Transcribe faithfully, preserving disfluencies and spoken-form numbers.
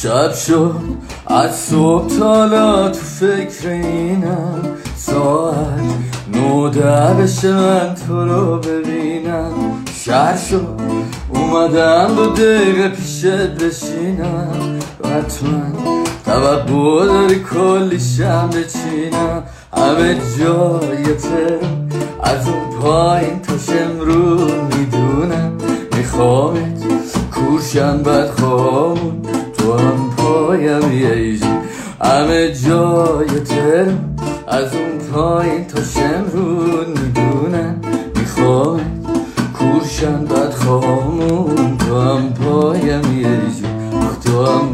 شب شد از صبح تالا تو فکر اینم ساعت نوده بشه من تو رو ببینم شهر شد اومدم دو دقیقه پیشت بشینم حتما توقع داری کلی شم بچینم همه جای ترم از اون پایین تا شمرون میدونم میخوامت کورشم بدخوامون تو هم پایم یه جون همه جای ترم از اون پایین تا شمرون میدونم میخوامت کورشم بدخوامون تو هم پایم یه جون تو هم